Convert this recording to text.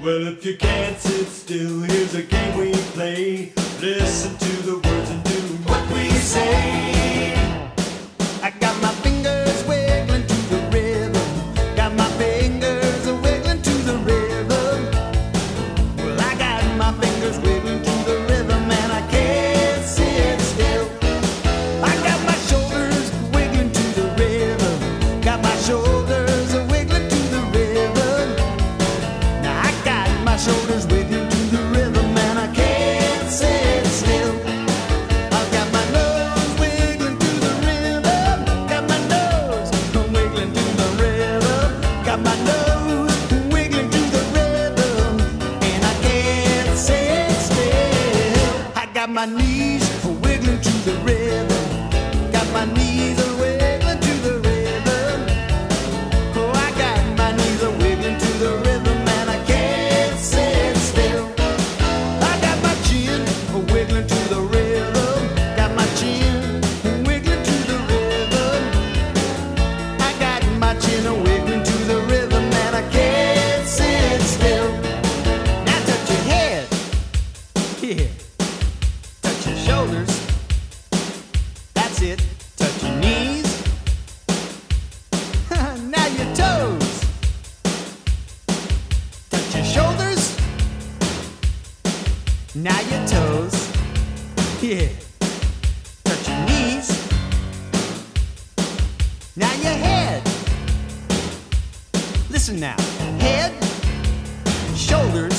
Well, if you can't sit still, here's a game we play. Listen to the words and do what we say. I got my fingers wiggling to the rhythm. Got my fingers wiggling to the rhythm. Well, I got my fingers wiggling to the rhythm and I can't sit still. I got my shoulders wiggling to the rhythm. Got my shoulders wiggling to the rhythm. Now I got my shoulders wiggling to the rhythm and I can't sit still. I've got my nose wiggling to the rhythm. Got my nose wiggling to the rhythm. Got my nose wiggling to the rhythm and I can't sit still. I got my knees wiggling to the rhythm. Got my knees wiggling to the rhythm. Oh, I got my knees wiggling to the rhythm and I can't sit still. I got my chin wiggling to the rhythm. Got my chin wiggling to the rhythm. I got my chin wiggling to the rhythm and I can't sit still. Now touch your head. Yeah. Touch your shoulders. That's it. Touch your knees. Now your toes. Touch your shoulders. Now your toes. Yeah. Touch your knees. Now your head. Listen now. Head, shoulders,